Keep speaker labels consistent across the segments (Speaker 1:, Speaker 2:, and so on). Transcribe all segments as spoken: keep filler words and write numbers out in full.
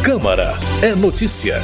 Speaker 1: Câmara é notícia.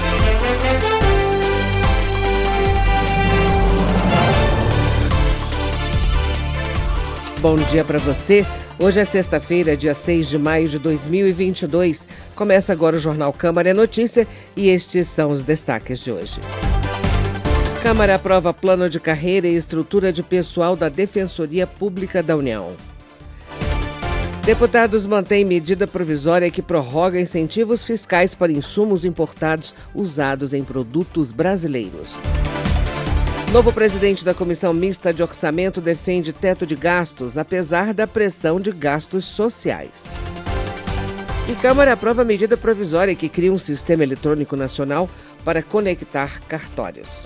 Speaker 2: Bom dia para você. Hoje é sexta-feira, dia seis de maio de dois mil e vinte e dois. Começa agora o Jornal Câmara é Notícia e estes são os destaques de hoje. Câmara aprova plano de carreira e estrutura de pessoal da Defensoria Pública da União. Deputados mantêm medida provisória que prorroga incentivos fiscais para insumos importados usados em produtos brasileiros. Novo presidente da Comissão Mista de Orçamento defende teto de gastos, apesar da pressão de gastos sociais. E Câmara aprova medida provisória que cria um sistema eletrônico nacional para conectar cartórios.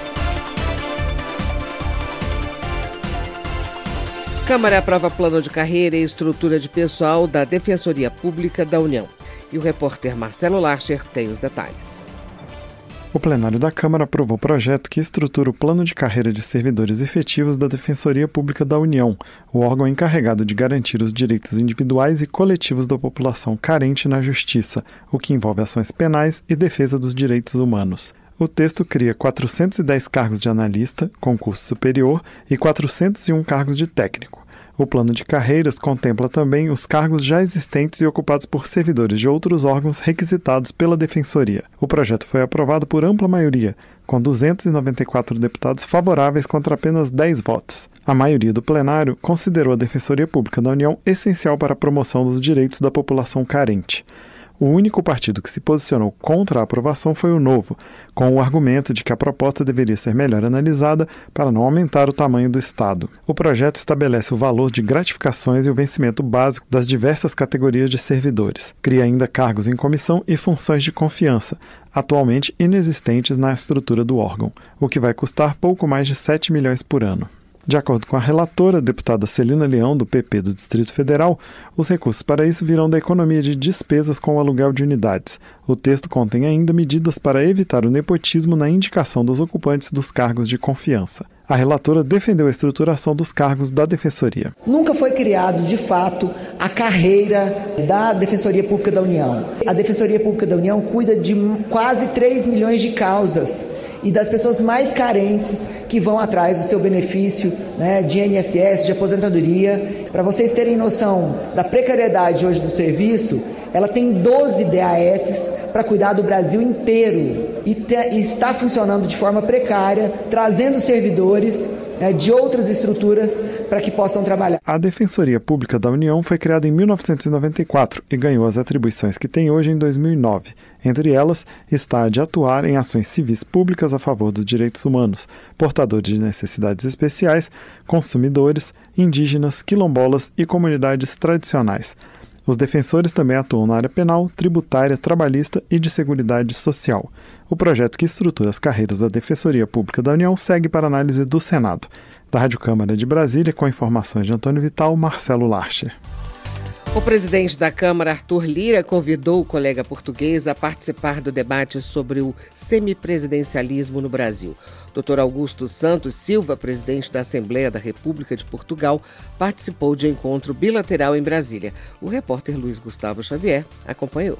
Speaker 2: Câmara aprova plano de carreira e estrutura de pessoal da Defensoria Pública da União. E o repórter Marcelo Larcher tem os detalhes.
Speaker 3: O plenário da Câmara aprovou o projeto que estrutura o plano de carreira de servidores efetivos da Defensoria Pública da União, o órgão encarregado de garantir os direitos individuais e coletivos da população carente na justiça, o que envolve ações penais e defesa dos direitos humanos. O texto cria quatrocentos e dez cargos de analista, concurso superior, e quatrocentos e um cargos de técnico. O plano de carreiras contempla também os cargos já existentes e ocupados por servidores de outros órgãos requisitados pela Defensoria. O projeto foi aprovado por ampla maioria, com duzentos e noventa e quatro deputados favoráveis contra apenas dez votos. A maioria do plenário considerou a Defensoria Pública da União essencial para a promoção dos direitos da população carente. O único partido que se posicionou contra a aprovação foi o Novo, com o argumento de que a proposta deveria ser melhor analisada para não aumentar o tamanho do Estado. O projeto estabelece o valor de gratificações e o vencimento básico das diversas categorias de servidores. Cria ainda cargos em comissão e funções de confiança, atualmente inexistentes na estrutura do órgão, o que vai custar pouco mais de sete milhões por ano. De acordo com a relatora, a deputada Celina Leão, do P P do Distrito Federal, os recursos para isso virão da economia de despesas com o aluguel de unidades. O texto contém ainda medidas para evitar o nepotismo na indicação dos ocupantes dos cargos de confiança. A relatora defendeu a estruturação dos cargos da Defensoria.
Speaker 4: Nunca foi criado, de fato, a carreira da Defensoria Pública da União. A Defensoria Pública da União cuida de quase três milhões de causas e das pessoas mais carentes que vão atrás do seu benefício, né, de I N S S, de aposentadoria. Para vocês terem noção da precariedade hoje do serviço, ela tem doze D A S para cuidar do Brasil inteiro e, te, e está funcionando de forma precária, trazendo servidores né, de outras estruturas para que possam trabalhar.
Speaker 3: A Defensoria Pública da União foi criada em mil novecentos e noventa e quatro e ganhou as atribuições que tem hoje em dois mil e nove. Entre elas está a de atuar em ações civis públicas a favor dos direitos humanos, portadores de necessidades especiais, consumidores, indígenas, quilombolas e comunidades tradicionais. Os defensores também atuam na área penal, tributária, trabalhista e de seguridade social. O projeto que estrutura as carreiras da Defensoria Pública da União segue para análise do Senado. Da Rádio Câmara de Brasília, com informações de Antônio Vital, Marcelo Larcher.
Speaker 2: O presidente da Câmara, Arthur Lira, convidou o colega português a participar do debate sobre o semipresidencialismo no Brasil. doutor Augusto Santos Silva, presidente da Assembleia da República de Portugal, participou de encontro bilateral em Brasília. O repórter Luiz Gustavo Xavier acompanhou.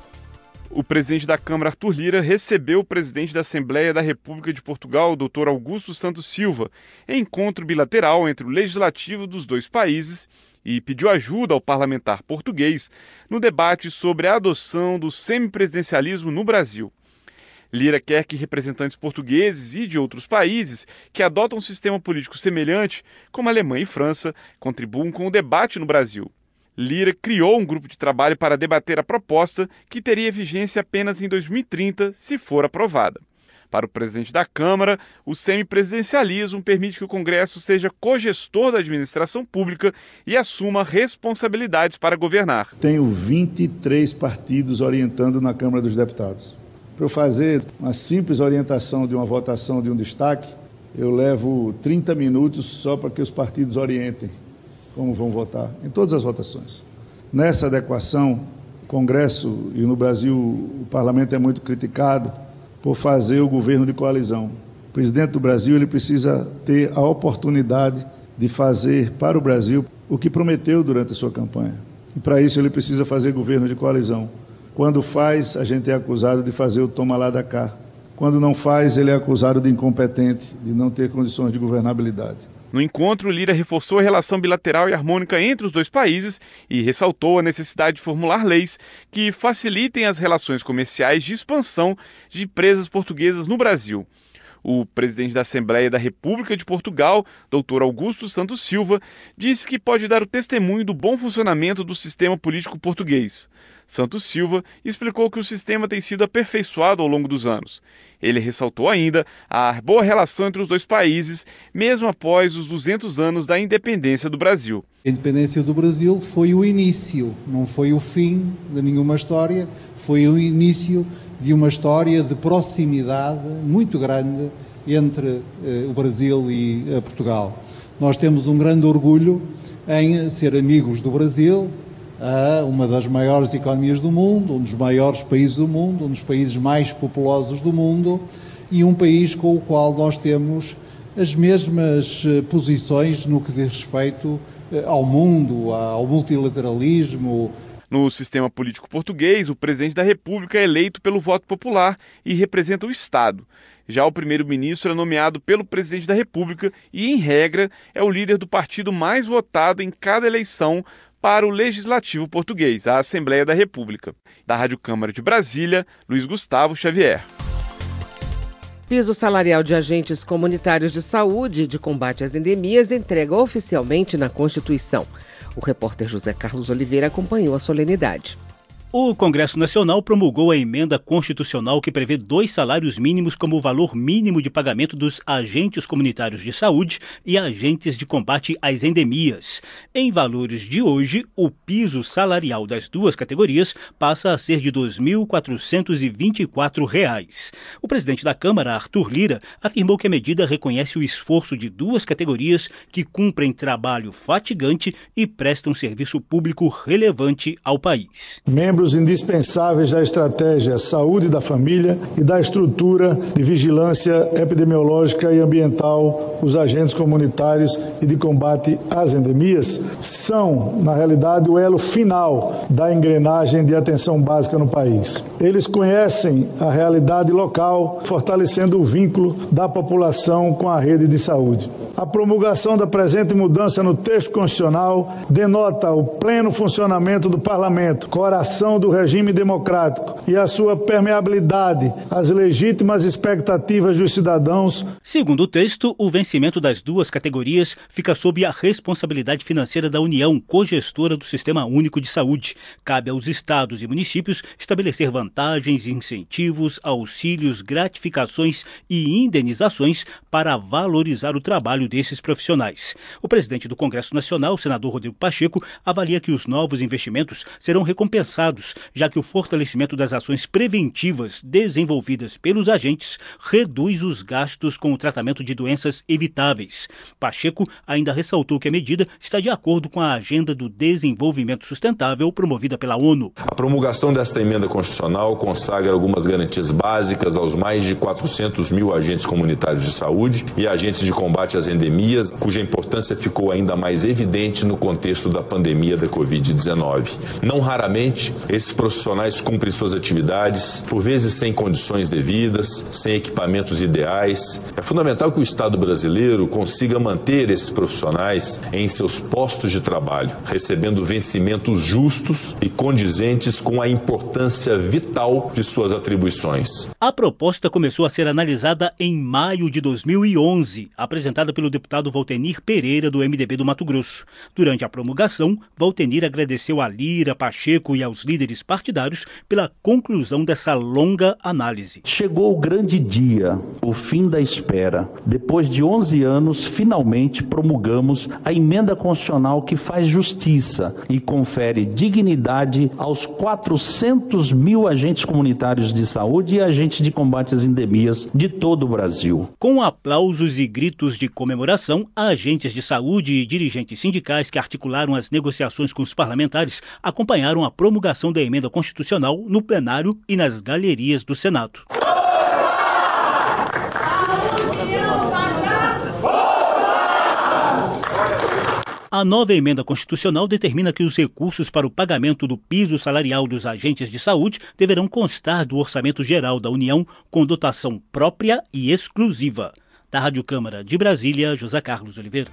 Speaker 5: O presidente da Câmara, Arthur Lira, recebeu o presidente da Assembleia da República de Portugal, doutor Augusto Santos Silva, em encontro bilateral entre o legislativo dos dois países e pediu ajuda ao parlamentar português no debate sobre a adoção do semipresidencialismo no Brasil. Lira quer que representantes portugueses e de outros países que adotam um sistema político semelhante, como Alemanha e França, contribuam com o debate no Brasil. Lira criou um grupo de trabalho para debater a proposta, que teria vigência apenas em dois mil e trinta, se for aprovada. Para o presidente da Câmara, o semipresidencialismo permite que o Congresso seja cogestor da administração pública e assuma responsabilidades para governar.
Speaker 6: Tenho vinte e três partidos orientando na Câmara dos Deputados. Para eu fazer uma simples orientação de uma votação de um destaque, eu levo trinta minutos só para que os partidos orientem como vão votar em todas as votações. Nessa adequação, o Congresso e no Brasil o Parlamento é muito criticado por fazer o governo de coalizão. O presidente do Brasil ele precisa ter a oportunidade de fazer para o Brasil o que prometeu durante a sua campanha. E para isso ele precisa fazer governo de coalizão. Quando faz, a gente é acusado de fazer o toma lá da cá. Quando não faz, ele é acusado de incompetente, de não ter condições de governabilidade.
Speaker 5: No encontro, Lira reforçou a relação bilateral e harmônica entre os dois países e ressaltou a necessidade de formular leis que facilitem as relações comerciais de expansão de empresas portuguesas no Brasil. O presidente da Assembleia da República de Portugal, doutor Augusto Santos Silva, disse que pode dar o testemunho do bom funcionamento do sistema político português. Santos Silva explicou que o sistema tem sido aperfeiçoado ao longo dos anos. Ele ressaltou ainda a boa relação entre os dois países, mesmo após os duzentos anos da independência do Brasil.
Speaker 7: A independência do Brasil foi o início, não foi o fim de nenhuma história, foi o início de uma história de proximidade muito grande entre eh, o Brasil e eh, Portugal. Nós temos um grande orgulho em ser amigos do Brasil, uh, uma das maiores economias do mundo, um dos maiores países do mundo, um dos países mais populosos do mundo e um país com o qual nós temos as mesmas uh, posições no que diz respeito uh, ao mundo, ao multilateralismo.
Speaker 5: No sistema político português, o presidente da República é eleito pelo voto popular e representa o Estado. Já o primeiro-ministro é nomeado pelo presidente da República e, em regra, é o líder do partido mais votado em cada eleição para o Legislativo português, a Assembleia da República. Da Rádio Câmara de Brasília, Luiz Gustavo Xavier.
Speaker 2: Piso salarial de agentes comunitários de saúde e de combate às endemias entrega oficialmente na Constituição. O repórter José Carlos Oliveira acompanhou a solenidade.
Speaker 8: O Congresso Nacional promulgou a emenda constitucional que prevê dois salários mínimos como o valor mínimo de pagamento dos agentes comunitários de saúde e agentes de combate às endemias. Em valores de hoje, o piso salarial das duas categorias passa a ser de dois mil quatrocentos e vinte e quatro reais. O presidente da Câmara, Arthur Lira, afirmou que a medida reconhece o esforço de duas categorias que cumprem trabalho fatigante e prestam serviço público relevante ao país.
Speaker 6: Membros indispensáveis da estratégia saúde da família e da estrutura de vigilância epidemiológica e ambiental, os agentes comunitários e de combate às endemias, são, na realidade, o elo final da engrenagem de atenção básica no país. Eles conhecem a realidade local, fortalecendo o vínculo da população com a rede de saúde. A promulgação da presente mudança no texto constitucional denota o pleno funcionamento do Parlamento, coração do regime democrático e a sua permeabilidade às legítimas expectativas dos cidadãos.
Speaker 8: Segundo o texto, o vencimento das duas categorias fica sob a responsabilidade financeira da União, cogestora do Sistema Único de Saúde. Cabe aos estados e municípios estabelecer vantagens, incentivos, auxílios, gratificações e indenizações para valorizar o trabalho desses profissionais. O presidente do Congresso Nacional, senador Rodrigo Pacheco, avalia que os novos investimentos serão recompensados, já que o fortalecimento das ações preventivas desenvolvidas pelos agentes reduz os gastos com o tratamento de doenças evitáveis. Pacheco ainda ressaltou que a medida está de acordo com a Agenda do Desenvolvimento Sustentável promovida pela ONU.
Speaker 9: A promulgação desta emenda constitucional consagra algumas garantias básicas aos mais de quatrocentos mil agentes comunitários de saúde e agentes de combate às endemias, cuja importância ficou ainda mais evidente no contexto da pandemia da covid dezenove. Não raramente, esses profissionais cumprem suas atividades, por vezes sem condições devidas, sem equipamentos ideais. É fundamental que o Estado brasileiro consiga manter esses profissionais em seus postos de trabalho, recebendo vencimentos justos e condizentes com a importância vital de suas atribuições.
Speaker 8: A proposta começou a ser analisada em maio de dois mil e onze, apresentada pelo deputado Valtenir Pereira, do M D B do Mato Grosso. Durante a promulgação, Valtenir agradeceu a Lira, Pacheco e aos líderes partidários pela conclusão dessa longa análise.
Speaker 10: Chegou o grande dia, o fim da espera. Depois de onze anos, finalmente promulgamos a emenda constitucional que faz justiça e confere dignidade aos quatrocentos mil agentes comunitários de saúde e agentes de combate às endemias de todo o Brasil.
Speaker 8: Com aplausos e gritos de comemoração, agentes de saúde e dirigentes sindicais que articularam as negociações com os parlamentares acompanharam a promulgação da emenda constitucional no plenário e nas galerias do Senado. A A nova emenda constitucional determina que os recursos para o pagamento do piso salarial dos agentes de saúde deverão constar do Orçamento Geral da União com dotação própria e exclusiva. Da Rádio Câmara de Brasília, José Carlos Oliveira.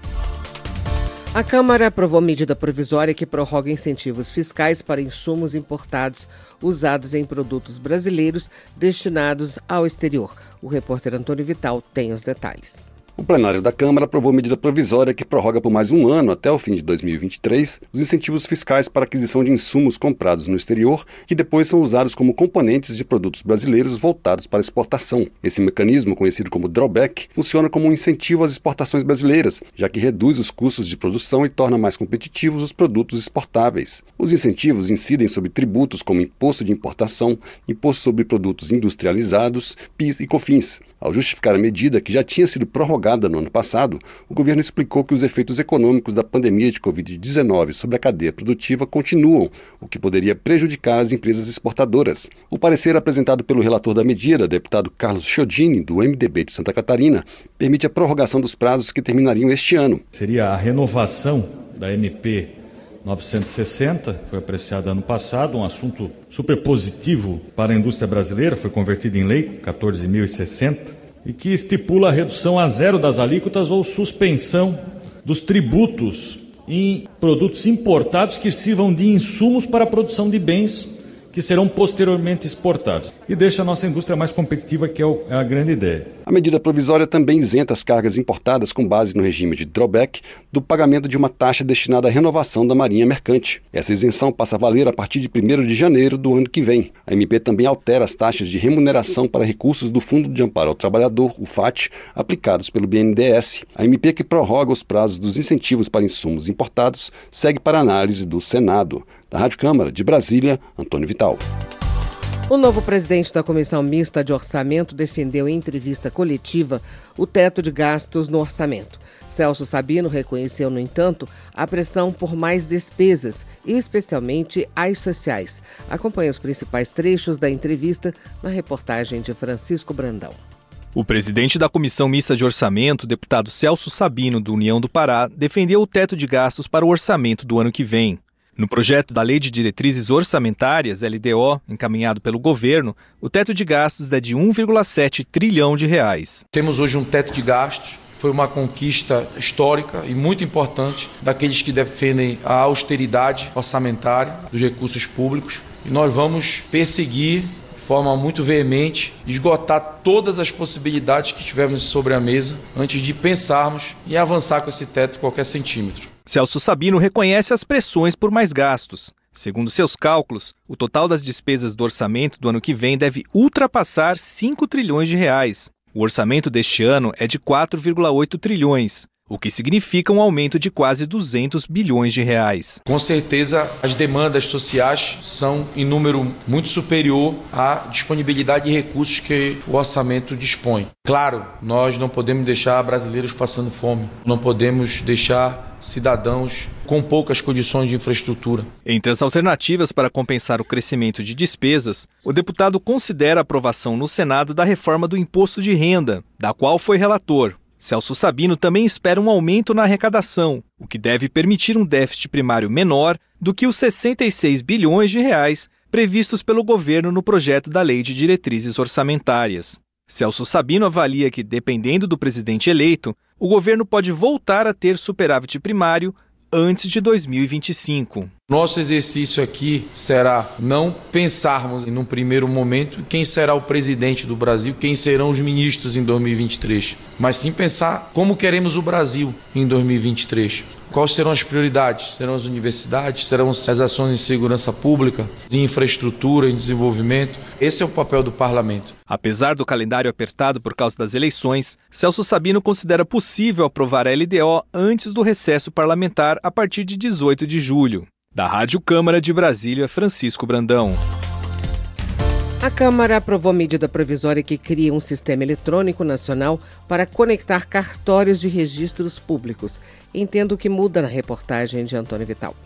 Speaker 2: A Câmara aprovou medida provisória que prorroga incentivos fiscais para insumos importados usados em produtos brasileiros destinados ao exterior. O repórter Antônio Vital tem os detalhes.
Speaker 11: O plenário da Câmara aprovou medida provisória que prorroga por mais um ano, até o fim de dois mil e vinte e três, os incentivos fiscais para aquisição de insumos comprados no exterior, que depois são usados como componentes de produtos brasileiros voltados para exportação. Esse mecanismo, conhecido como drawback, funciona como um incentivo às exportações brasileiras, já que reduz os custos de produção e torna mais competitivos os produtos exportáveis. Os incentivos incidem sobre tributos como imposto de importação, imposto sobre produtos industrializados, P I S e COFINS. Ao justificar a medida, que já tinha sido prorrogada no ano passado, o governo explicou que os efeitos econômicos da pandemia de covid dezenove sobre a cadeia produtiva continuam, o que poderia prejudicar as empresas exportadoras. O parecer apresentado pelo relator da medida, deputado Carlos Chiodini, do M D B de Santa Catarina, permite a prorrogação dos prazos que terminariam este ano.
Speaker 12: Seria a renovação da M P novecentos e sessenta, foi apreciada ano passado, um assunto super positivo para a indústria brasileira, foi convertido em lei, quatorze mil e sessenta, e que estipula a redução a zero das alíquotas ou suspensão dos tributos em produtos importados que sirvam de insumos para a produção de bens que serão posteriormente exportados. E deixa a nossa indústria mais competitiva, que é a grande ideia.
Speaker 11: A medida provisória também isenta as cargas importadas com base no regime de drawback do pagamento de uma taxa destinada à renovação da marinha mercante. Essa isenção passa a valer a partir de primeiro de janeiro do ano que vem. A M P também altera as taxas de remuneração para recursos do Fundo de Amparo ao Trabalhador, o F A T, aplicados pelo B N D E S. A M P que prorroga os prazos dos incentivos para insumos importados segue para análise do Senado. Da Rádio Câmara de Brasília, Antônio Vital.
Speaker 2: O novo presidente da Comissão Mista de Orçamento defendeu em entrevista coletiva o teto de gastos no orçamento. Celso Sabino reconheceu, no entanto, a pressão por mais despesas, especialmente as sociais. Acompanhe os principais trechos da entrevista na reportagem de Francisco Brandão.
Speaker 13: O presidente da Comissão Mista de Orçamento, deputado Celso Sabino, do União do Pará, defendeu o teto de gastos para o orçamento do ano que vem. No projeto da Lei de Diretrizes Orçamentárias, L D O, encaminhado pelo governo, o teto de gastos é de um vírgula sete trilhão de reais.
Speaker 14: Temos hoje um teto de gastos, foi uma conquista histórica e muito importante daqueles que defendem a austeridade orçamentária dos recursos públicos. E nós vamos perseguir de forma muito veemente, esgotar todas as possibilidades que tivermos sobre a mesa antes de pensarmos em avançar com esse teto qualquer centímetro.
Speaker 13: Celso Sabino reconhece as pressões por mais gastos. Segundo seus cálculos, o total das despesas do orçamento do ano que vem deve ultrapassar cinco trilhões de reais. O orçamento deste ano é de quatro vírgula oito trilhões, o que significa um aumento de quase duzentos bilhões de reais.
Speaker 14: Com certeza, as demandas sociais são em número muito superior à disponibilidade de recursos que o orçamento dispõe. Claro, nós não podemos deixar brasileiros passando fome, não podemos deixar cidadãos com poucas condições de infraestrutura.
Speaker 13: Entre as alternativas para compensar o crescimento de despesas, o deputado considera a aprovação no Senado da reforma do imposto de renda, da qual foi relator. Celso Sabino também espera um aumento na arrecadação, o que deve permitir um déficit primário menor do que os sessenta e seis bilhões de reais previstos pelo governo no projeto da Lei de Diretrizes Orçamentárias. Celso Sabino avalia que, dependendo do presidente eleito, o governo pode voltar a ter superávit primário antes de dois mil e vinte e cinco.
Speaker 14: Nosso exercício aqui será não pensarmos em um primeiro momento quem será o presidente do Brasil, quem serão os ministros em dois mil e vinte e três, mas sim pensar como queremos o Brasil em dois mil e vinte e três. Quais serão as prioridades? Serão as universidades? Serão as ações em segurança pública, em infraestrutura, em desenvolvimento? Esse é o papel do parlamento.
Speaker 13: Apesar do calendário apertado por causa das eleições, Celso Sabino considera possível aprovar a L D O antes do recesso parlamentar a partir de dezoito de julho. Da Rádio Câmara de Brasília, Francisco Brandão.
Speaker 2: A Câmara aprovou medida provisória que cria um sistema eletrônico nacional para conectar cartórios de registros públicos. Entendo o que muda na reportagem de Antônio Vital.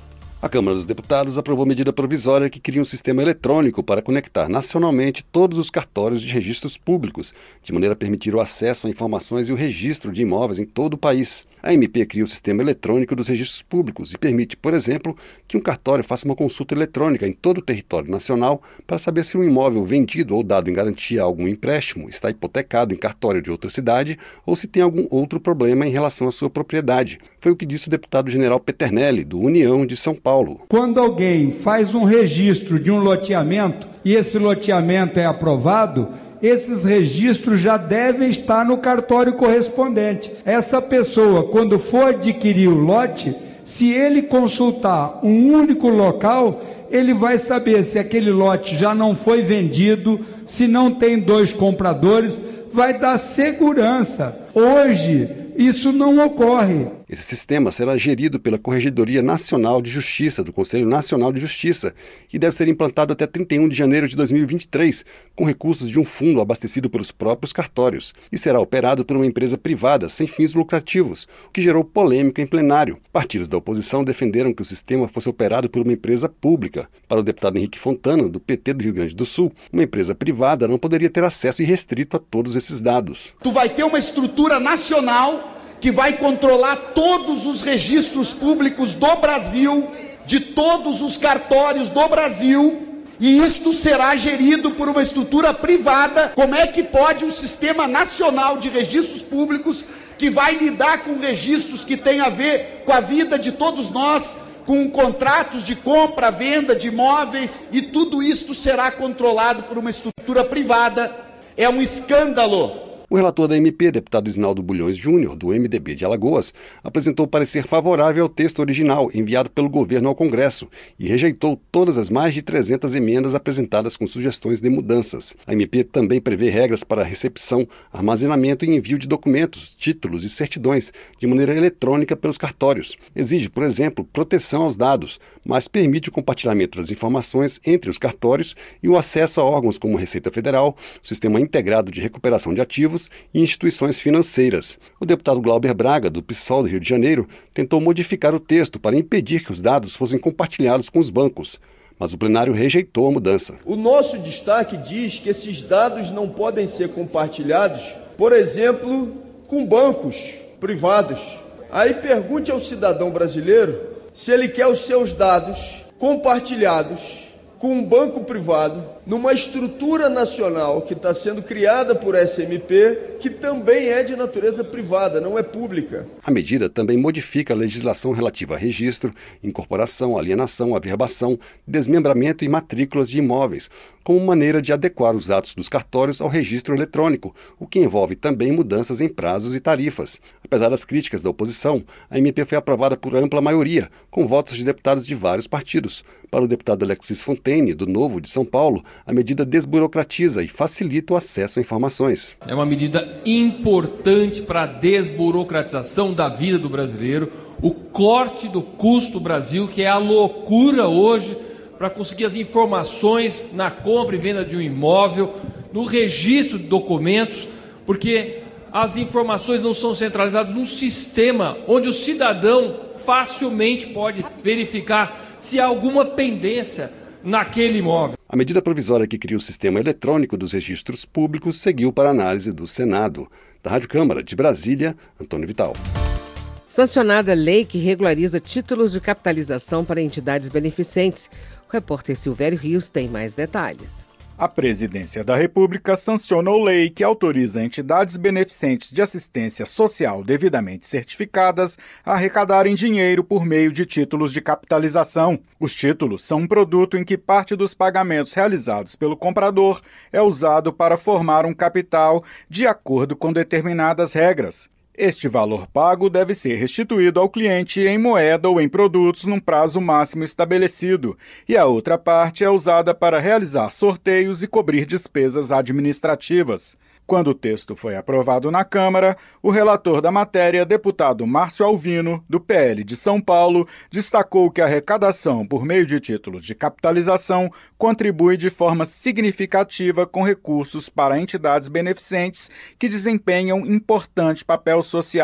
Speaker 11: A Câmara dos Deputados aprovou medida provisória que cria um sistema eletrônico para conectar nacionalmente todos os cartórios de registros públicos, de maneira a permitir o acesso a informações e o registro de imóveis em todo o país. A M P cria o sistema eletrônico dos registros públicos e permite, por exemplo, que um cartório faça uma consulta eletrônica em todo o território nacional para saber se um imóvel vendido ou dado em garantia a algum empréstimo está hipotecado em cartório de outra cidade ou se tem algum outro problema em relação à sua propriedade. Foi o que disse o deputado general Peternelli, do União de São Paulo.
Speaker 15: Quando alguém faz um registro de um loteamento e esse loteamento é aprovado, esses registros já devem estar no cartório correspondente. Essa pessoa, quando for adquirir o lote, se ele consultar um único local, ele vai saber se aquele lote já não foi vendido, se não tem dois compradores, vai dar segurança. Hoje, isso não ocorre.
Speaker 11: Esse sistema será gerido pela Corregedoria Nacional de Justiça, do Conselho Nacional de Justiça, e deve ser implantado até trinta e um de janeiro de dois mil e vinte e três, com recursos de um fundo abastecido pelos próprios cartórios, e será operado por uma empresa privada sem fins lucrativos, o que gerou polêmica em plenário. Partidos da oposição defenderam que o sistema fosse operado por uma empresa pública. Para o deputado Henrique Fontana, do P T do Rio Grande do Sul, uma empresa privada não poderia ter acesso irrestrito a todos esses dados.
Speaker 16: Tu vai ter uma estrutura nacional que vai controlar todos os registros públicos do Brasil, de todos os cartórios do Brasil, e isto será gerido por uma estrutura privada. Como é que pode um sistema nacional de registros públicos, que vai lidar com registros que têm a ver com a vida de todos nós, com contratos de compra, venda de imóveis, e tudo isto será controlado por uma estrutura privada? É um escândalo.
Speaker 11: O relator da M P, deputado Isnaldo Bulhões Júnior, do M D B de Alagoas, apresentou parecer favorável ao texto original enviado pelo governo ao Congresso e rejeitou todas as mais de trezentas emendas apresentadas com sugestões de mudanças. A M P também prevê regras para recepção, armazenamento e envio de documentos, títulos e certidões de maneira eletrônica pelos cartórios. Exige, por exemplo, proteção aos dados, mas permite o compartilhamento das informações entre os cartórios e o acesso a órgãos como Receita Federal, o Sistema Integrado de Recuperação de Ativos e instituições financeiras. O deputado Glauber Braga, do PSOL do Rio de Janeiro, tentou modificar o texto para impedir que os dados fossem compartilhados com os bancos, mas o plenário rejeitou a mudança.
Speaker 17: O nosso destaque diz que esses dados não podem ser compartilhados, por exemplo, com bancos privados. Aí pergunte ao cidadão brasileiro se ele quer os seus dados compartilhados com um banco privado, numa estrutura nacional que está sendo criada por S M P, que também é de natureza privada, não é pública.
Speaker 11: A medida também modifica a legislação relativa a registro, incorporação, alienação, averbação, desmembramento e matrículas de imóveis, como maneira de adequar os atos dos cartórios ao registro eletrônico, o que envolve também mudanças em prazos e tarifas. Apesar das críticas da oposição, a M P foi aprovada por ampla maioria, com votos de deputados de vários partidos. Para o deputado Alexis Fontaine, do Novo de São Paulo, a medida desburocratiza e facilita o acesso a informações.
Speaker 18: É uma medida importante para a desburocratização da vida do brasileiro, o corte do custo do Brasil, que é a loucura hoje, para conseguir as informações na compra e venda de um imóvel, no registro de documentos, porque as informações não são centralizadas num sistema onde o cidadão facilmente pode verificar se há alguma pendência naquele imóvel.
Speaker 11: A medida provisória que cria o sistema eletrônico dos registros públicos seguiu para análise do Senado. Da Rádio Câmara de Brasília, Antônio Vital.
Speaker 2: Sancionada a lei que regulariza títulos de capitalização para entidades beneficentes. O repórter Silvério Rios tem mais detalhes.
Speaker 19: A Presidência da República sancionou lei que autoriza entidades beneficentes de assistência social devidamente certificadas a arrecadarem dinheiro por meio de títulos de capitalização. Os títulos são um produto em que parte dos pagamentos realizados pelo comprador é usado para formar um capital de acordo com determinadas regras. Este valor pago deve ser restituído ao cliente em moeda ou em produtos num prazo máximo estabelecido, e a outra parte é usada para realizar sorteios e cobrir despesas administrativas. Quando o texto foi aprovado na Câmara, o relator da matéria, deputado Márcio Alvino, do P L de São Paulo, destacou que a arrecadação por meio de títulos de capitalização contribui de forma significativa com recursos para entidades beneficentes que desempenham importante papel social.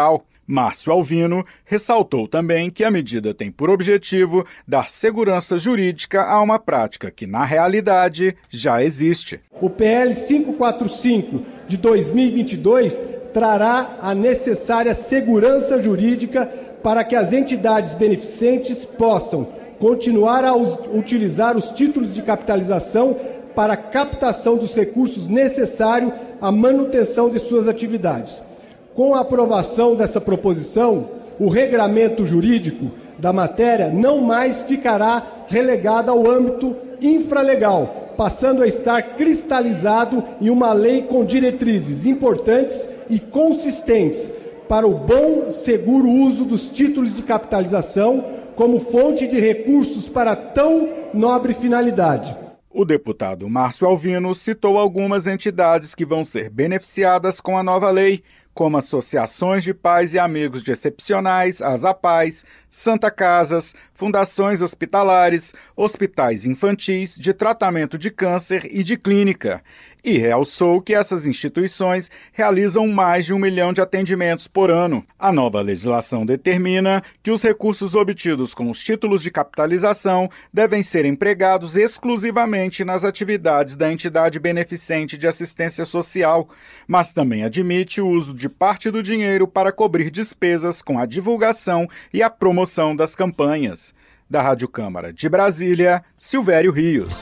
Speaker 19: Márcio Alvino ressaltou também que a medida tem por objetivo dar segurança jurídica a uma prática que, na realidade, já existe.
Speaker 20: O P L quinhentos e quarenta e cinco de dois mil e vinte e dois trará a necessária segurança jurídica para que as entidades beneficentes possam continuar a utilizar os títulos de capitalização para a captação dos recursos necessários à manutenção de suas atividades. Com a aprovação dessa proposição, o regramento jurídico da matéria não mais ficará relegado ao âmbito infralegal, passando a estar cristalizado em uma lei com diretrizes importantes e consistentes para o bom, seguro uso dos títulos de capitalização como fonte de recursos para tão nobre finalidade.
Speaker 19: O deputado Márcio Alvino citou algumas entidades que vão ser beneficiadas com a nova lei, como associações de pais e amigos de excepcionais, as APAES, Santa Casas, fundações hospitalares, hospitais infantis, de tratamento de câncer e de clínica. E realçou que essas instituições realizam mais de um milhão de atendimentos por ano. A nova legislação determina que os recursos obtidos com os títulos de capitalização devem ser empregados exclusivamente nas atividades da entidade beneficente de assistência social, mas também admite o uso de parte do dinheiro para cobrir despesas com a divulgação e a promoção das campanhas. Da Rádio Câmara de Brasília, Silvério Rios.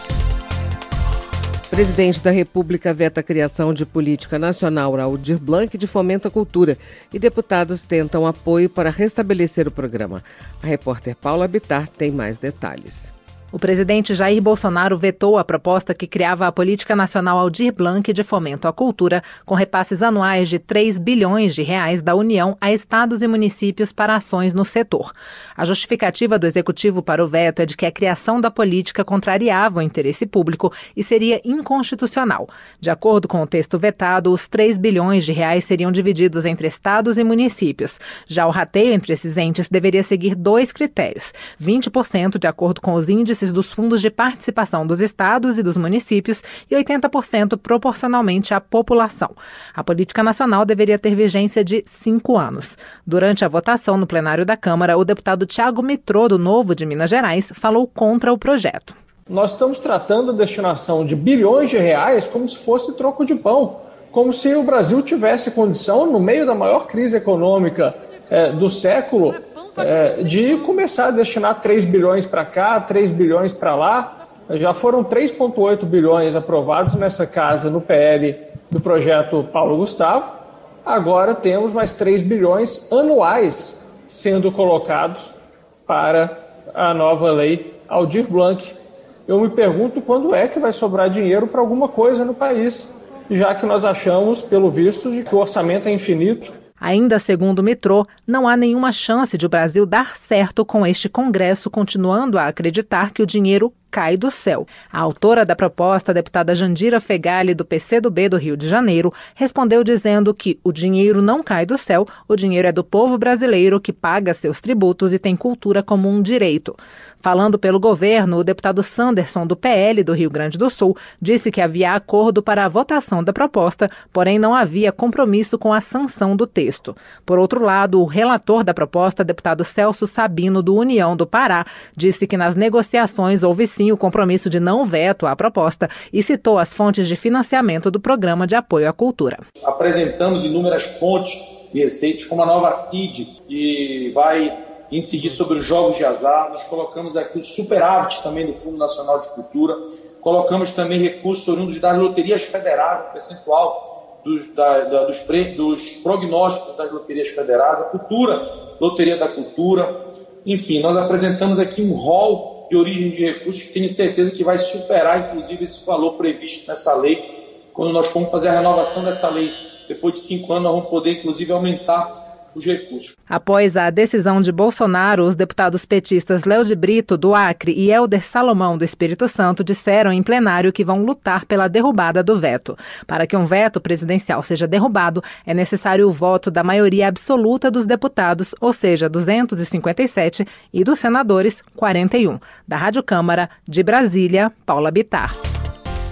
Speaker 2: Presidente da República veta a criação de política nacional Aldir Blanc de fomento à cultura e deputados tentam apoio para restabelecer o programa. A repórter Paula Bittar tem mais detalhes.
Speaker 21: O presidente Jair Bolsonaro vetou a proposta que criava a Política Nacional Aldir Blanc de fomento à cultura, com repasses anuais de três bilhões de reais da União a estados e municípios para ações no setor. A justificativa do executivo para o veto é de que a criação da política contrariava o interesse público e seria inconstitucional. De acordo com o texto vetado, os três bilhões de reais seriam divididos entre estados e municípios. Já o rateio entre esses entes deveria seguir dois critérios: vinte por cento de acordo com os índices dos fundos de participação dos estados e dos municípios e oitenta por cento proporcionalmente à população. A política nacional deveria ter vigência de cinco anos. Durante a votação no plenário da Câmara, o deputado Thiago Mitrô, do Novo de Minas Gerais, falou contra o projeto.
Speaker 22: Nós estamos tratando a destinação de bilhões de reais como se fosse troco de pão, como se o Brasil tivesse condição, no meio da maior crise econômica é, do século, É, de começar a destinar três bilhões para cá, três bilhões para lá. Já foram três vírgula oito bilhões aprovados nessa casa no P L do projeto Paulo Gustavo. Agora temos mais três bilhões anuais sendo colocados para a nova lei Aldir Blanc. Eu me pergunto quando é que vai sobrar dinheiro para alguma coisa no país, já que nós achamos, pelo visto, de que o orçamento é infinito.
Speaker 21: Ainda segundo o Mitrô, não há nenhuma chance de o Brasil dar certo com este Congresso continuando a acreditar que o dinheiro cai do céu. A autora da proposta, a deputada Jandira Fegali, do P C do B do Rio de Janeiro, respondeu dizendo que o dinheiro não cai do céu, o dinheiro é do povo brasileiro que paga seus tributos e tem cultura como um direito. Falando pelo governo, o deputado Sanderson, do P L do Rio Grande do Sul, disse que havia acordo para a votação da proposta, porém não havia compromisso com a sanção do texto. Por outro lado, o relator da proposta, deputado Celso Sabino, do União do Pará, disse que nas negociações houve sim o compromisso de não veto à proposta e citou as fontes de financiamento do Programa de Apoio à Cultura.
Speaker 14: Apresentamos inúmeras fontes de receitas, como a nova C I D, que vai incidir sobre os jogos de azar. Nós colocamos aqui o superávit também do Fundo Nacional de Cultura, colocamos também recursos oriundos das loterias federais, o percentual dos, da, da, dos, pre, dos prognósticos das loterias federais, a futura Loteria da Cultura. Enfim, nós apresentamos aqui um rol de origem de recursos que tenho certeza que vai superar, inclusive, esse valor previsto nessa lei. Quando nós formos fazer a renovação dessa lei, depois de cinco anos, nós vamos poder, inclusive, aumentar os recursos.
Speaker 21: Após a decisão de Bolsonaro, os deputados petistas Léo de Brito, do Acre, e Helder Salomão, do Espírito Santo, disseram em plenário que vão lutar pela derrubada do veto. Para que um veto presidencial seja derrubado, é necessário o voto da maioria absoluta dos deputados, ou seja, duzentos e cinquenta e sete, e dos senadores, quarenta e um. Da Rádio Câmara, de Brasília, Paula Bittar.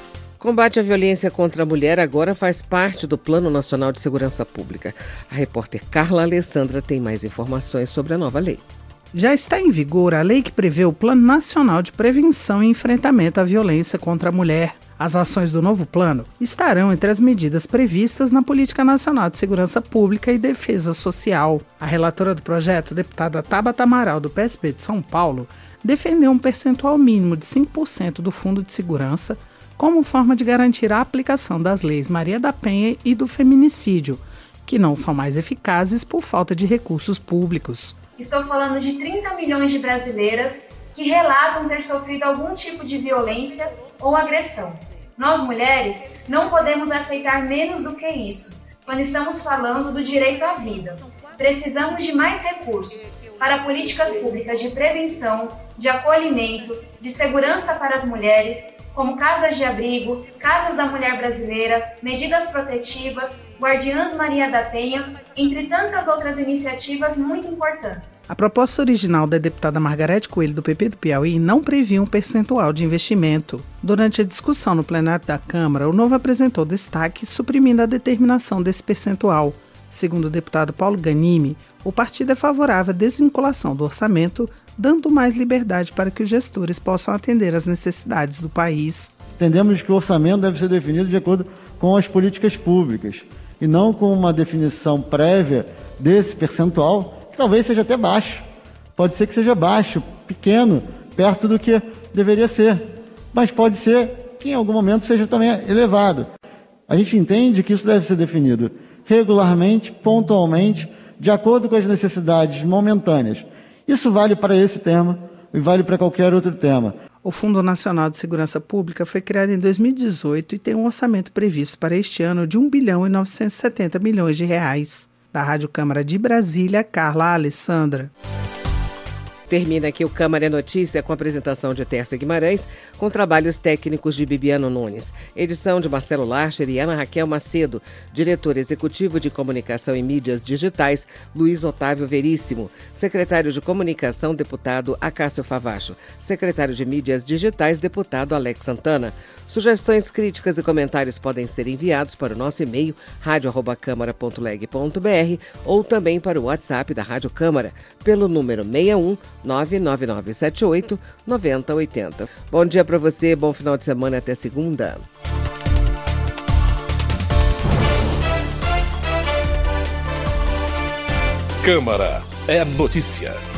Speaker 2: Combate à violência contra a mulher agora faz parte do Plano Nacional de Segurança Pública. A repórter Carla Alessandra tem mais informações sobre a nova lei.
Speaker 1: Já está em vigor a lei que prevê o Plano Nacional de Prevenção e Enfrentamento à Violência contra a Mulher. As ações do novo plano estarão entre as medidas previstas na Política Nacional de Segurança Pública e Defesa Social. A relatora do projeto, deputada Tabata Amaral, do P S B de São Paulo, defendeu um percentual mínimo de cinco por cento do Fundo de Segurança como forma de garantir a aplicação das leis Maria da Penha e do feminicídio, que não são mais eficazes por falta de recursos públicos.
Speaker 4: Estou falando de trinta milhões de brasileiras que relatam ter sofrido algum tipo de violência ou agressão. Nós, mulheres, não podemos aceitar menos do que isso, quando estamos falando do direito à vida. Precisamos de mais recursos para políticas públicas de prevenção, de acolhimento, de segurança para as mulheres, como casas de abrigo, casas da mulher brasileira, medidas protetivas, Guardiãs Maria da Penha, entre tantas outras iniciativas muito importantes.
Speaker 1: A proposta original da deputada Margarete Coelho, do P P do Piauí, não previa um percentual de investimento. Durante a discussão no plenário da Câmara, o Novo apresentou destaque suprimindo a determinação desse percentual. Segundo o deputado Paulo Ganimi, o partido é favorável à desvinculação do orçamento, dando mais liberdade para que os gestores possam atender às necessidades do país.
Speaker 23: Entendemos que o orçamento deve ser definido de acordo com as políticas públicas e não com uma definição prévia desse percentual, que talvez seja até baixo. Pode ser que seja baixo, pequeno, perto do que deveria ser, mas pode ser que em algum momento seja também elevado. A gente entende que isso deve ser definido regularmente, pontualmente, de acordo com as necessidades momentâneas. Isso vale para esse tema e vale para qualquer outro tema.
Speaker 1: O Fundo Nacional de Segurança Pública foi criado em dois mil e dezoito e tem um orçamento previsto para este ano de um bilhão e novecentos e setenta milhões de reais. Da Rádio Câmara de Brasília, Carla Alessandra.
Speaker 2: Termina aqui o Câmara é Notícia com a apresentação de Tércia Guimarães, com trabalhos técnicos de Bibiano Nunes. Edição de Marcelo Larcher e Ana Raquel Macedo. Diretor executivo de Comunicação e Mídias Digitais, Luiz Otávio Veríssimo. Secretário de Comunicação, deputado Acácio Favacho. Secretário de Mídias Digitais, deputado Alex Santana. Sugestões, críticas e comentários podem ser enviados para o nosso e-mail rádio arroba câmara ponto leg ponto br ou também para o WhatsApp da Rádio Câmara, pelo número seis um nove nove nove sete oito nove zero oito zero. Bom dia para você, bom final de semana, até segunda.
Speaker 24: Câmara é notícia.